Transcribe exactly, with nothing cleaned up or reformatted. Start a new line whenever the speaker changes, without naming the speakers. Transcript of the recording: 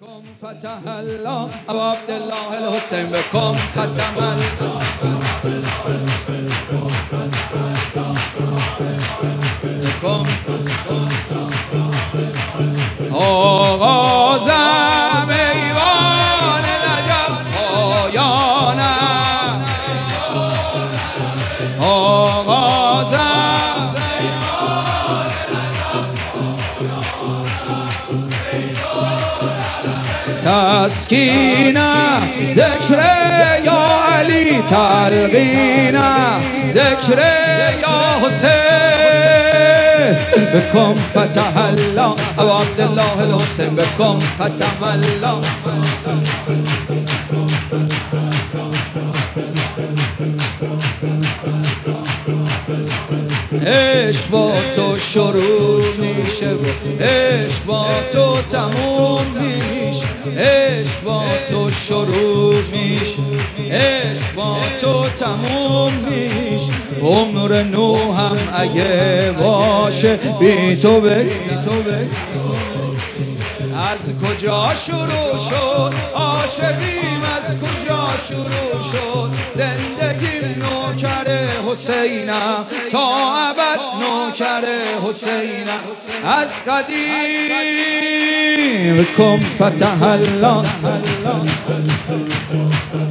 بكم فتح الله ابو عبد الله الحسین بكم ختم الله بكم آغازم ایوان نجف پایانم آغازم تسکینه ذکر یا علی تلقینه ذکر یا حسین بكم فتح الله ابو عبد الله الحسین بكم ختم الله عشق با تو شروع میشه عشق با تو تموم میشه عشق با تو شروع میشه عشق با تو تموم میشه عمر نو هم اگه باشه بی تو بگی از کجا شروع شد عاشقیم از کجا شروع شد زندگی نوکر حسینم تا ابد نوکر حسینم از قدیم بكم فتح الله